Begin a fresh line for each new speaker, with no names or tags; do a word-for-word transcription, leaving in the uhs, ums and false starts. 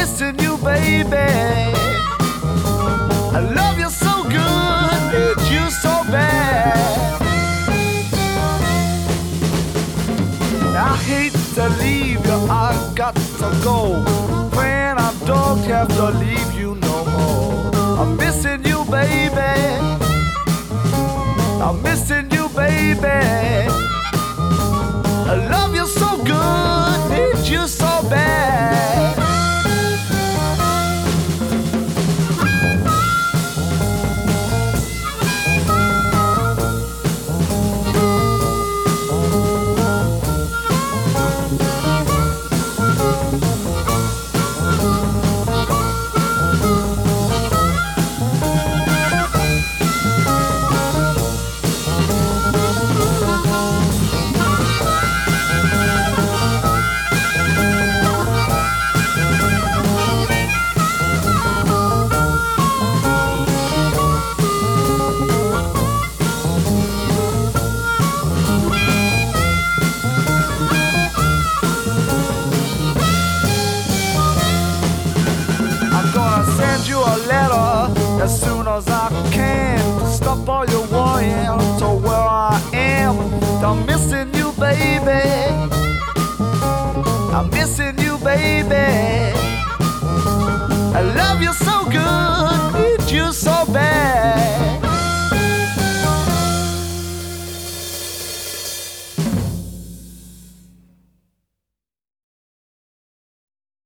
missing you, baby. I love you so good, need you so bad. I hate to leave you, I got to go. When I don't have to leave you no more. I'm missing you, baby. I'm missing you, baby. I love you so good, need you so bad. I'm gonna send you a letter as soon